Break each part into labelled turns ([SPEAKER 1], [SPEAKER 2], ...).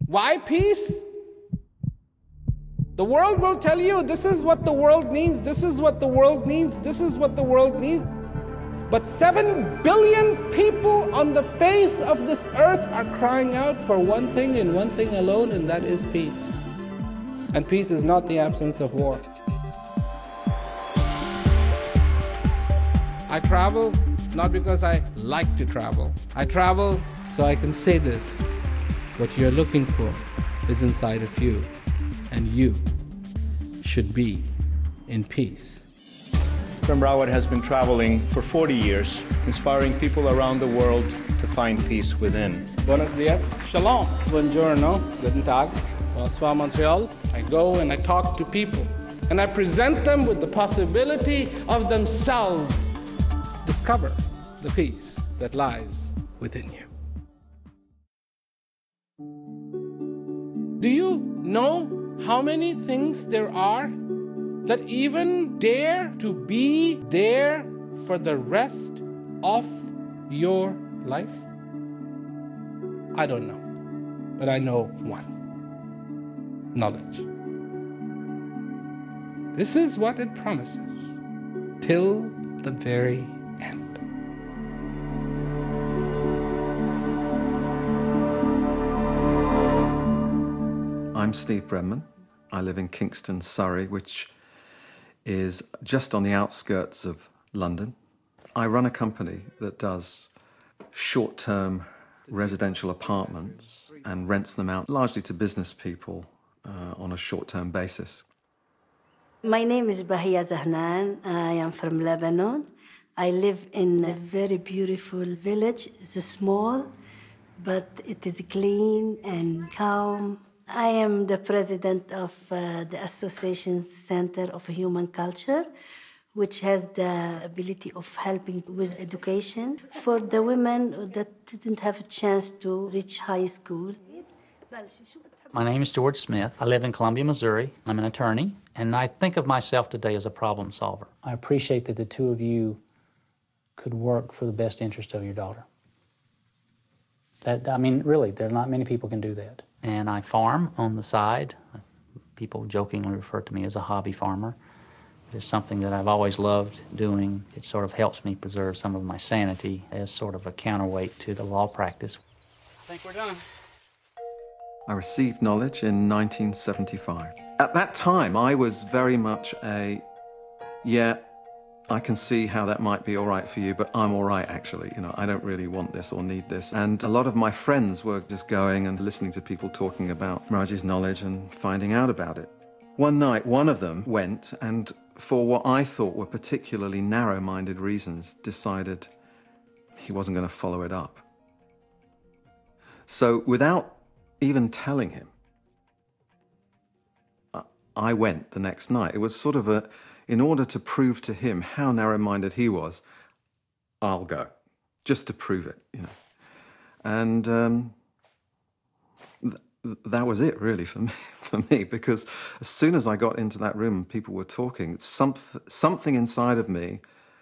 [SPEAKER 1] Why peace? The world will tell you this is what the world needs, this is what the world needs, this is what the world needs. But 7 billion people on the face of this earth are crying out for one thing and one thing alone, and that is peace. And peace is not the absence of war. I travel not because I like to travel. I travel so I can say this. What you're looking for is inside of you, and you should be in peace.
[SPEAKER 2] Prem Rawat has been traveling for 40 years, inspiring people around the world to find peace within.
[SPEAKER 1] Buenos dias, shalom, buongiorno, guten tag, bonsoir Montreal. I go and I talk to people, and I present them with the possibility of themselves discover the peace that lies within you. Do you know how many things there are that even dare to be there for the rest of your life? I don't know, but I know one: knowledge. This is what it promises till the very end.
[SPEAKER 3] I'm Steve Brenman. I live in Kingston, Surrey, which is just on the outskirts of London. I run a company that does short-term residential apartments and rents them out largely to business people on a short-term basis.
[SPEAKER 4] My name is Bahia Zahnan. I am from Lebanon. I live in a very beautiful village. It's small, but it is clean and calm. I am the president of the Association Center of Human Culture, which has the ability of helping with education for the women that didn't have a chance to reach high school.
[SPEAKER 5] My name is George Smith. I live in Columbia, Missouri. I'm an attorney, and I think of myself today as a problem solver.
[SPEAKER 6] I appreciate that the two of you could work for the best interest of your daughter. Really, there are not many people can do that.
[SPEAKER 5] And I farm on the side. People jokingly refer to me as a hobby farmer. It's something that I've always loved doing. It sort of helps me preserve some of my sanity as sort of a counterweight to the law practice.
[SPEAKER 1] I think we're done.
[SPEAKER 3] I received knowledge in 1975. At that time, I was very much I can see how that might be all right for you, but I'm all right, actually. I don't really want this or need this. And a lot of my friends were just going and listening to people talking about Meraji's knowledge and finding out about it. One night, one of them went and, for what I thought were particularly narrow-minded reasons, decided he wasn't going to follow it up. So without even telling him, I went the next night. It was sort of in order to prove to him how narrow-minded he was, I'll go, just to prove it, And that was it, really, for me, because as soon as I got into that room and people were talking, something inside of me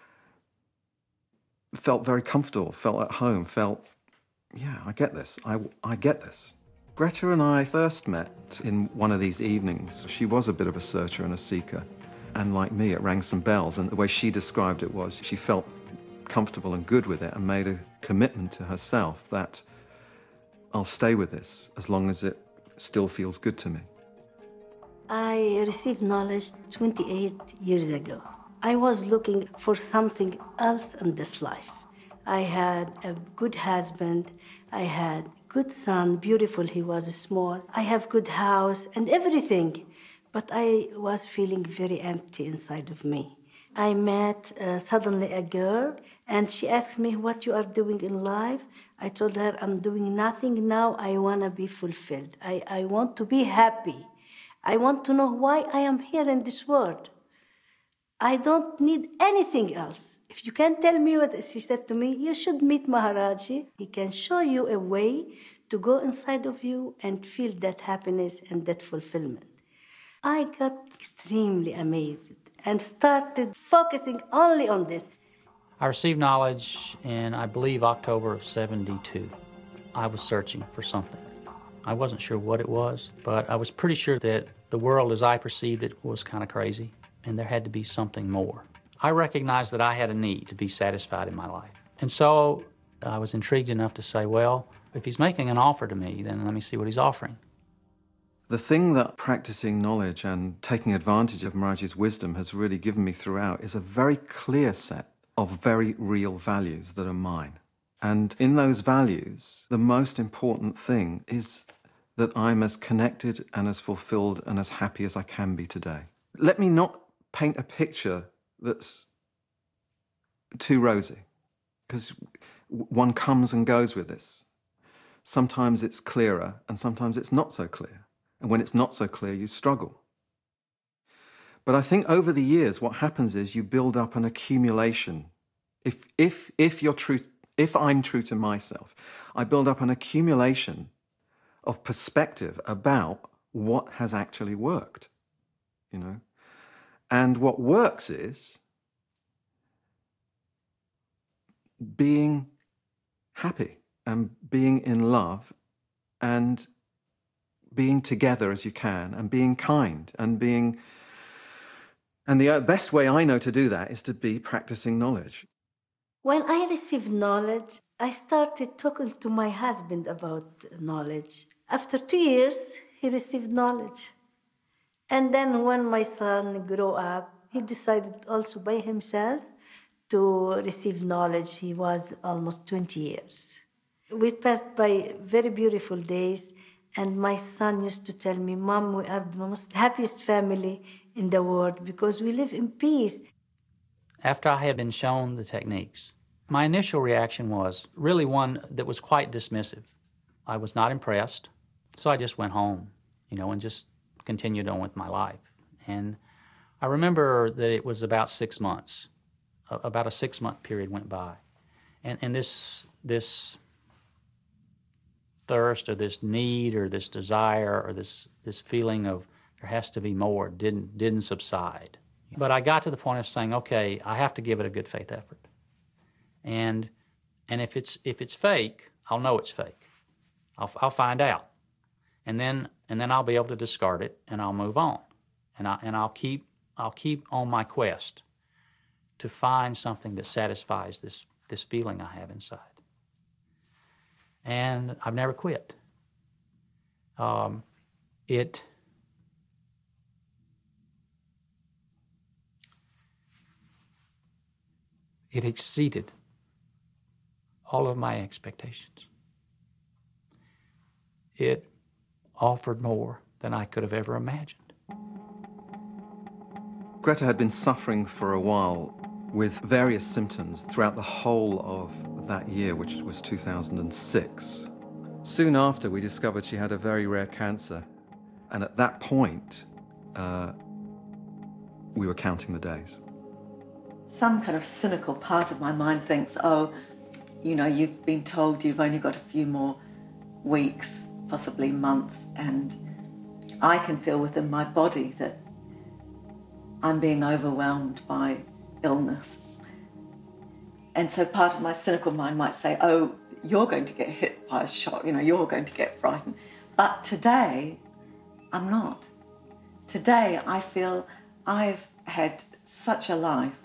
[SPEAKER 3] felt very comfortable, felt at home, I get this, I get this. Greta and I first met in one of these evenings. She was a bit of a searcher and a seeker. And like me, it rang some bells. And the way she described it was she felt comfortable and good with it and made a commitment to herself that I'll stay with this as long as it still feels good to me.
[SPEAKER 4] I received knowledge 28 years ago. I was looking for something else in this life. I had a good husband. I had a good son, beautiful, he was small. I have good house and everything. But I was feeling very empty inside of me. I met suddenly a girl, and she asked me what you are doing in life. I told her I'm doing nothing now. I want to be fulfilled. I want to be happy. I want to know why I am here in this world. I don't need anything else. If you can tell me what she said to me, you should meet Maharaji. He can show you a way to go inside of you and feel that happiness and that fulfillment. I got extremely amazed and started focusing only on this.
[SPEAKER 5] I received knowledge in, I believe, October of '72. I was searching for something. I wasn't sure what it was, but I was pretty sure that the world as I perceived it was kind of crazy, and there had to be something more. I recognized that I had a need to be satisfied in my life. And so I was intrigued enough to say, well, if he's making an offer to me, then let me see what he's offering.
[SPEAKER 3] The thing that practicing knowledge and taking advantage of Maharaji's wisdom has really given me throughout is a very clear set of very real values that are mine. And in those values, the most important thing is that I'm as connected and as fulfilled and as happy as I can be today. Let me not paint a picture that's too rosy, because one comes and goes with this. Sometimes it's clearer and sometimes it's not so clear. And when it's not so clear, you struggle. But I think over the years, what happens is you build up an accumulation. If I'm true to myself, I build up an accumulation of perspective about what has actually worked, you know? And what works is being happy and being in love and being together as you can and being kind and being... And the best way I know to do that is to be practicing knowledge.
[SPEAKER 4] When I received knowledge, I started talking to my husband about knowledge. After 2 years, he received knowledge. And then when my son grew up, he decided also by himself to receive knowledge. He was almost 20 years. We passed by very beautiful days, and my son used to tell me, Mom, we are the most happiest family in the world because we live in peace.
[SPEAKER 5] After I had been shown the techniques, my initial reaction was really one that was quite dismissive. I was not impressed, so I just went home, and just continued on with my life. And I remember that it was about 6 months. About a 6-month period went by. And this thirst or this need or this desire or this feeling of there has to be more didn't subside. But I got to the point of saying, okay, I have to give it a good faith effort. And if it's fake, I'll know it's fake. I'll find out. And then I'll be able to discard it and I'll move on. And I'll keep on my quest to find something that satisfies this feeling I have inside. And I've never quit. It exceeded all of my expectations. It offered more than I could have ever imagined.
[SPEAKER 3] Greta had been suffering for a while with various symptoms throughout the whole of that year, which was 2006. Soon after, we discovered she had a very rare cancer. And at that point, we were counting the days.
[SPEAKER 7] Some kind of cynical part of my mind thinks, you've been told you've only got a few more weeks, possibly months, and I can feel within my body that I'm being overwhelmed by illness. And so part of my cynical mind might say, you're going to get hit by a shot, you're going to get frightened. But today, I'm not. Today, I feel I've had such a life.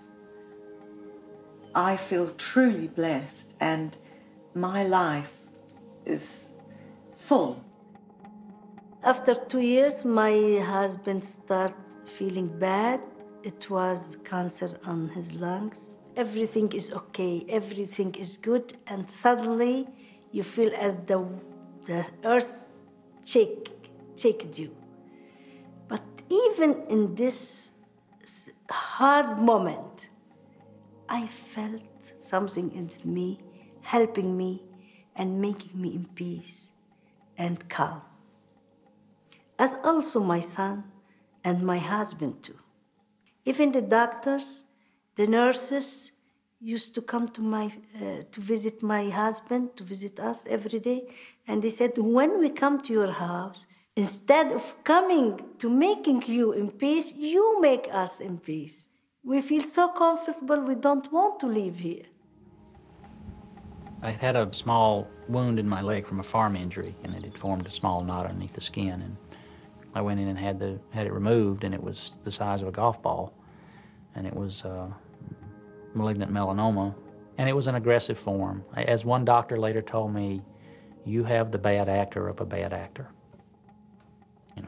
[SPEAKER 7] I feel truly blessed, and my life is full.
[SPEAKER 4] After 2 years, my husband started feeling bad. It was cancer on his lungs. Everything is okay, everything is good, and suddenly you feel as the earth shaked you. But even in this hard moment, I felt something in me helping me and making me in peace and calm. As also my son and my husband too. Even the doctors, the nurses used to come to visit my husband, to visit us every day. And they said, when we come to your house, instead of coming to making you in peace, you make us in peace. We feel so comfortable, we don't want to leave here.
[SPEAKER 5] I had a small wound in my leg from a farm injury, and it had formed a small knot underneath the skin. And I went in and had it removed, and it was the size of a golf ball, and it was malignant melanoma, and it was an aggressive form. As one doctor later told me, you have the bad actor of a bad actor. You know.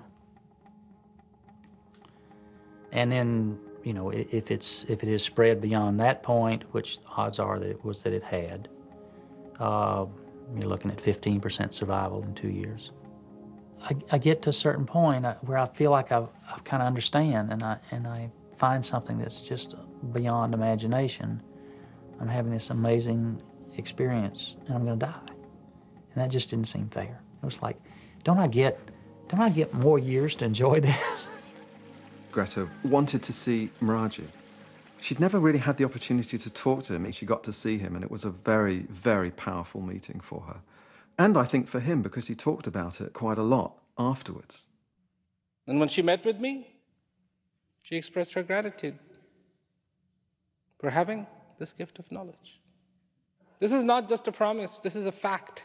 [SPEAKER 5] And then, you know, if it is spread beyond that point, which odds are that it had, you're looking at 15% survival in 2 years. I get to a certain point where I feel like I kind of understand, and I find something that's just beyond imagination. I'm having this amazing experience, and I'm going to die, and that just didn't seem fair. It was like, don't I get more years to enjoy this?
[SPEAKER 3] Greta wanted to see Meraji. She'd never really had the opportunity to talk to him. She got to see him, and it was a very, very powerful meeting for her. And I think for him, because he talked about it quite a lot afterwards.
[SPEAKER 1] And when she met with me, she expressed her gratitude for having this gift of knowledge. This is not just a promise, this is a fact,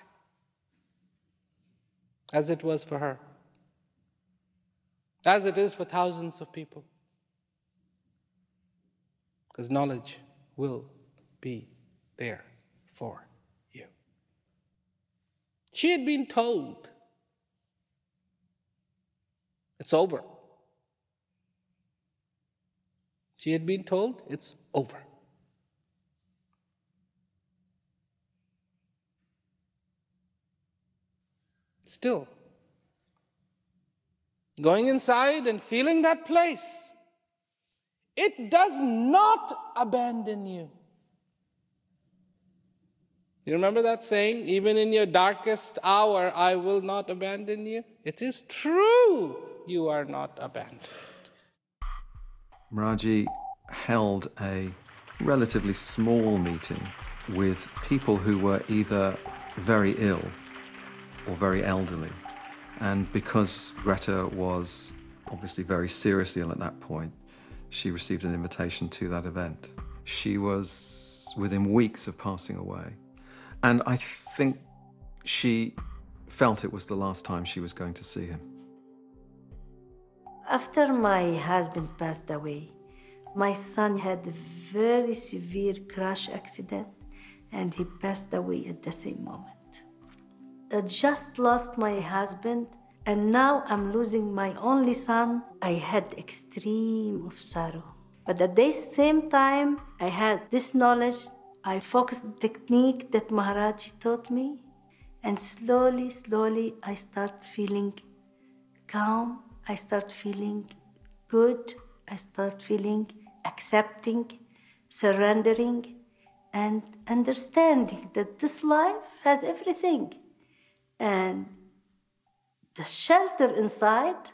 [SPEAKER 1] as it was for her, as it is for thousands of people. Because knowledge will be there for you. She had been told, it's over. She had been told, it's over. Still, going inside and feeling that place, it does not abandon you. You remember that saying, even in your darkest hour, I will not abandon you? It is true, you are not abandoned.
[SPEAKER 3] Meraji held a relatively small meeting with people who were either very ill or very elderly. And because Greta was obviously very seriously ill at that point, she received an invitation to that event. She was within weeks of passing away. And I think she felt it was the last time she was going to see him.
[SPEAKER 4] After my husband passed away, my son had a very severe crash accident, and he passed away at the same moment. I just lost my husband, and now I'm losing my only son. I had extreme of sorrow. But at the same time, I had this knowledge. I focused the technique that Maharaji taught me, and slowly, slowly, I start feeling calm. I start feeling good. I start feeling accepting, surrendering, and understanding that this life has everything. And the shelter inside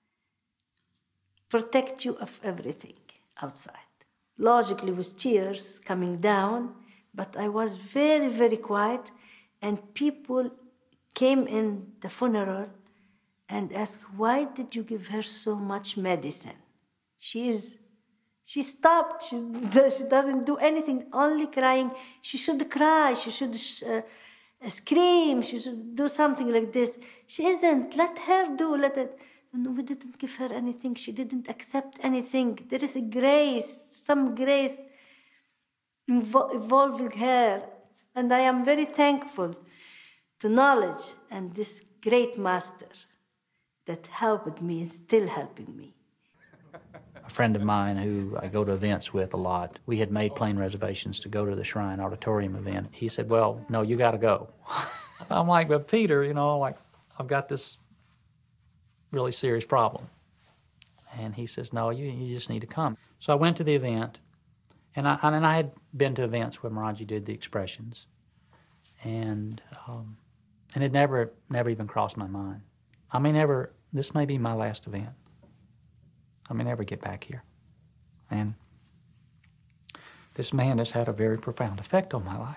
[SPEAKER 4] protects you of everything outside. Logically, with tears coming down, but I was very, very quiet, and people came in the funeral and asked, why did you give her so much medicine? She stopped, she doesn't do anything, only crying. She should cry, she should scream, she should do something like this. She isn't, let her do, let it. No, we didn't give her anything, she didn't accept anything. There is a grace, some grace involving her. And I am very thankful to knowledge and this great master that helped me and still helping me.
[SPEAKER 5] A friend of mine who I go to events with a lot, we had made plane reservations to go to the Shrine Auditorium event. He said, well, no, you got to go. I'm like, but Peter, you know, like, I've got this really serious problem. And he says, no, you just need to come. So I went to the event, and I had been to events where Meraji did the expressions, and it never even crossed my mind. This may be my last event. I may never get back here. And this man has had a very profound effect on my life.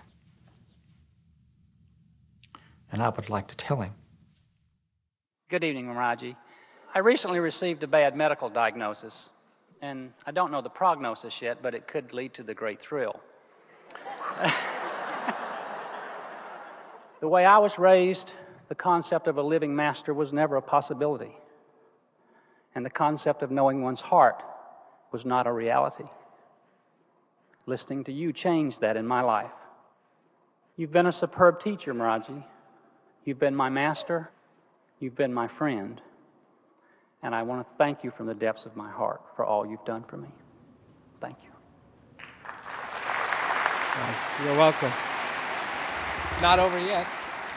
[SPEAKER 5] And I would like to tell him.
[SPEAKER 8] Good evening, Meraji. I recently received a bad medical diagnosis, and I don't know the prognosis yet, but it could lead to the great thrill. The way I was raised, the concept of a living master was never a possibility. And the concept of knowing one's heart was not a reality. Listening to you changed that in my life. You've been a superb teacher, Meraji. You've been my master. You've been my friend. And I want to thank you from the depths of my heart for all you've done for me. Thank you.
[SPEAKER 1] You're welcome. It's not over yet.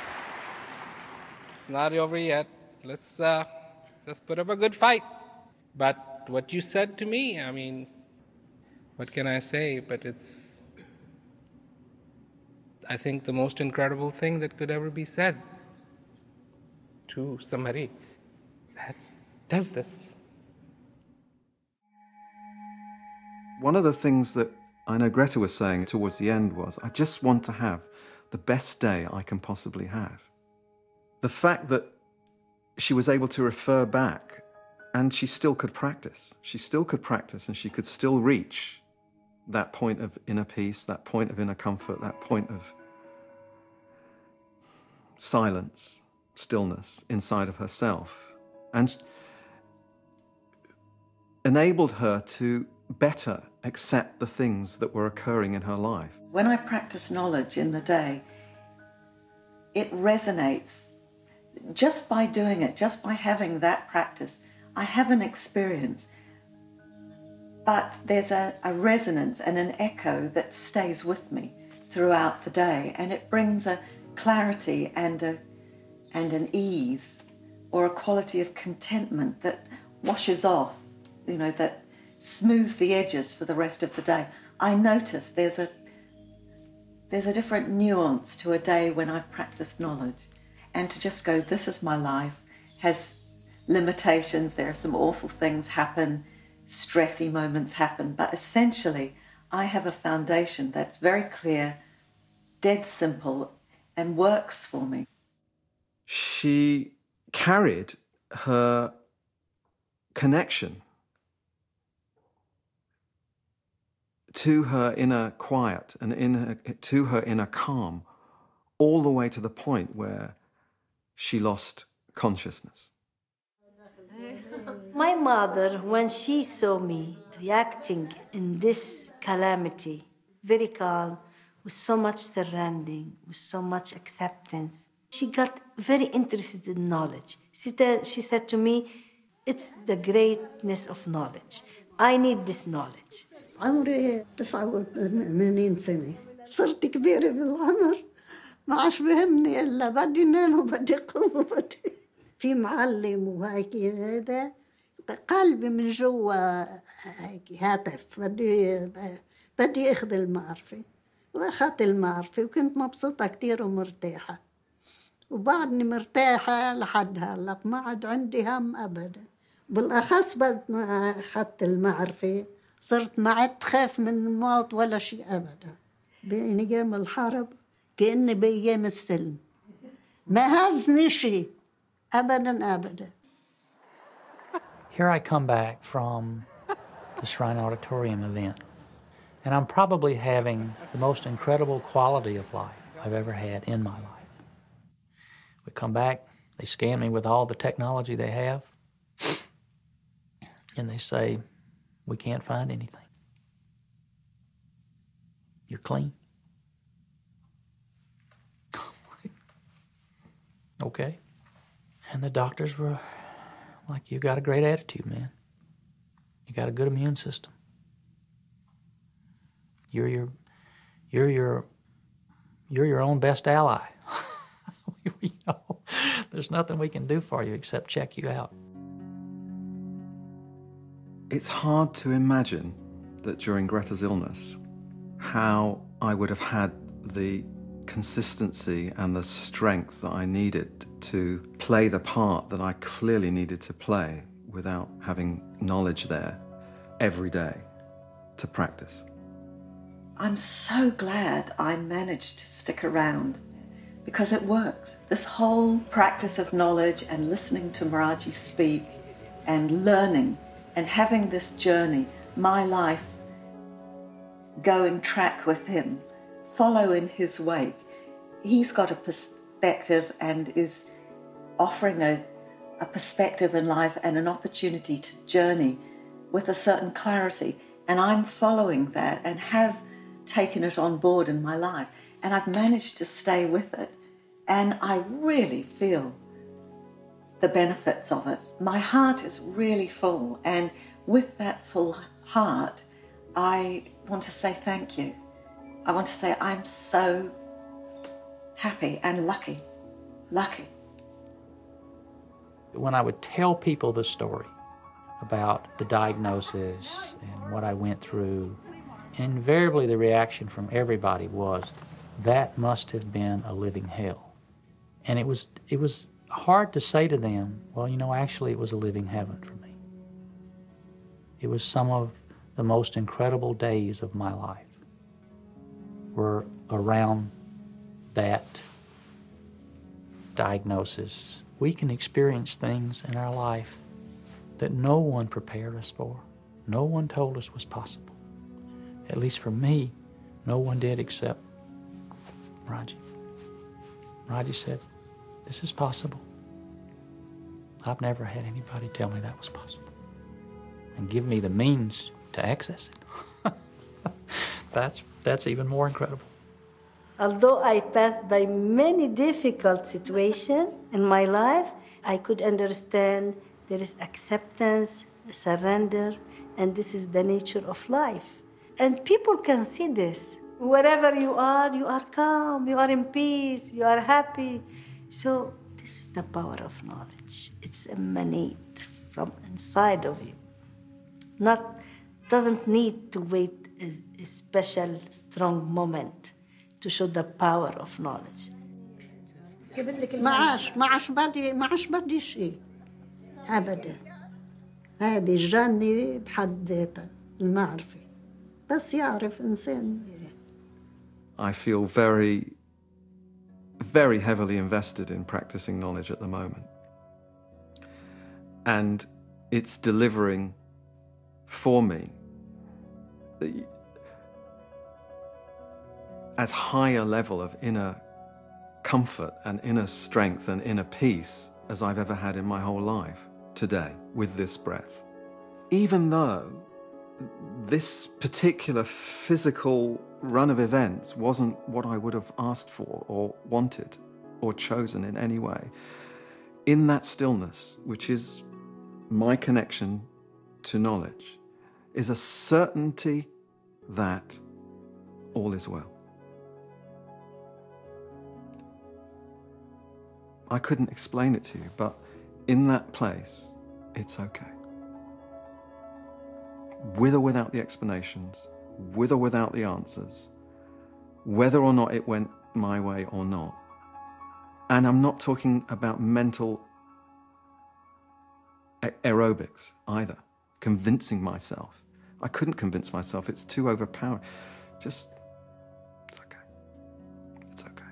[SPEAKER 1] It's not over yet. Let's put up a good fight. But what you said to me, I mean, what can I say? But it's, I think, the most incredible thing that could ever be said to somebody that does this.
[SPEAKER 3] One of the things that I know Greta was saying towards the end was, I just want to have the best day I can possibly have. The fact that she was able to refer back and she still could practice. She still could practice and she could still reach that point of inner peace, that point of inner comfort, that point of silence, stillness inside of herself, and enabled her to better accept the things that were occurring in her life.
[SPEAKER 7] When I practice knowledge in the day, it resonates. Just by doing it, just by having that practice, I have an experience. But there's a resonance and an echo that stays with me throughout the day, and it brings a clarity and an ease, or a quality of contentment that washes off, that smooths the edges for the rest of the day. I notice there's a different nuance to a day when I've practiced knowledge. And to just go, this is my life, has limitations, there are some awful things happen, stressy moments happen, but essentially I have a foundation that's very clear, dead simple, and works for me.
[SPEAKER 3] She carried her connection to her inner quiet and to her inner calm all the way to the point where she lost consciousness.
[SPEAKER 4] My mother, when she saw me reacting in this calamity, very calm, with so much surrendering, with so much acceptance, she got very interested in knowledge. She said to me, it's the greatness of knowledge. I need this knowledge.
[SPEAKER 9] عمري 89 سنة. صرت كبيرة بالعمر. ما عادش بهمني إلا بدي نام وبدي قوم وبدي في معلم وهيك هذا قلبي من جوا هيك هاتف بدي أخذ المعرفة وأخذت المعرفة وكنت مبسوطة كتير ومرتاحة وبعدني مرتاحة لحد هلا ما عاد عندي هم أبدا بالأخص بعد ما أخذت المعرفة صرت ما عاد خاف من الموت ولا شيء أبدا بأيام الحرب كأني بأيام السلم ما هزني شيء أبداً أبداً.
[SPEAKER 5] Here I come back from the Shrine Auditorium event, and I'm probably having the most incredible quality of life I've ever had in my life. We come back, they scan me with all the technology they have, and they say, we can't find anything. You're clean. Okay. And the doctors were like, you got a great attitude, man. You got a good immune system. You're your own best ally. There's nothing we can do for you except check you out.
[SPEAKER 3] It's hard to imagine that during Greta's illness, how I would have had the consistency and the strength that I needed to play the part that I clearly needed to play without having knowledge there every day to practice.
[SPEAKER 7] I'm so glad I managed to stick around because it works. This whole practice of knowledge and listening to Meraji speak and learning and having this journey, my life, go and track with him, follow in his wake. He's got a perspective perspective and is offering a perspective in life and an opportunity to journey with a certain clarity. And I'm following that and have taken it on board in my life. And I've managed to stay with it. And I really feel the benefits of it. My heart is really full. And with that full heart, I want to say thank you. I want to say I'm so happy and lucky.
[SPEAKER 5] When I would tell people the story about the diagnosis and what I went through, invariably the reaction from everybody was, that must have been a living hell. And it was hard to say to them, well, you know, actually it was a living heaven for me. It was some of the most incredible days of my life were around that diagnosis. We can experience things in our life that no one prepared us for. No one told us was possible. At least for me, no one did except Raji. Raji said, this is possible. I've never had anybody tell me that was possible and give me the means to access it. That's even more incredible.
[SPEAKER 4] Although I passed by many difficult situations in my life, I could understand there is acceptance, surrender, and this is the nature of life. And people can see this. Wherever you are calm, you are in peace, you are happy. So this is the power of knowledge. It's emanate from inside of you. Doesn't need to wait a special, strong moment to show the power of knowledge.
[SPEAKER 9] ما عاش بدي شيء أبدا. هذه الجنة بحد ذاتها المعرفة. بس يعرف إنسان.
[SPEAKER 3] I feel very, very heavily invested in practicing knowledge at the moment. And it's delivering for me as high a level of inner comfort and inner strength and inner peace as I've ever had in my whole life today with this breath. Even though this particular physical run of events wasn't what I would have asked for or wanted or chosen in any way, in that stillness, which is my connection to knowledge, is a certainty that all is well. I couldn't explain it to you, but in that place, it's okay. With or without the explanations, with or without the answers, whether or not it went my way or not. And I'm not talking about mental aerobics either, convincing myself. I couldn't convince myself, it's too overpowering. Just, it's okay. It's okay.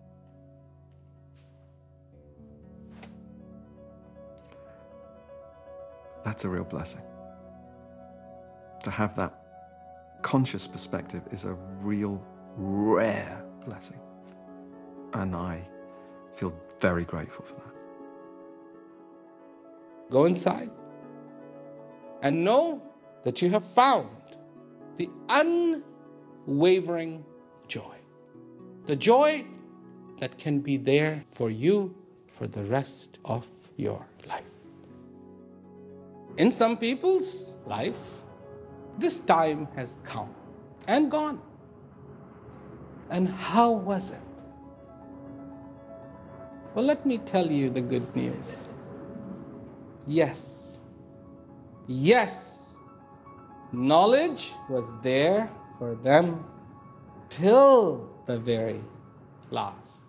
[SPEAKER 3] That's a real blessing. To have that conscious perspective is a real, rare blessing. And I feel very grateful for that.
[SPEAKER 1] Go inside and know that you have found the unwavering joy. The joy that can be there for you for the rest of your life. In some people's life, this time has come and gone. And how was it? Well, let me tell you the good news. Yes, knowledge was there for them till the very last.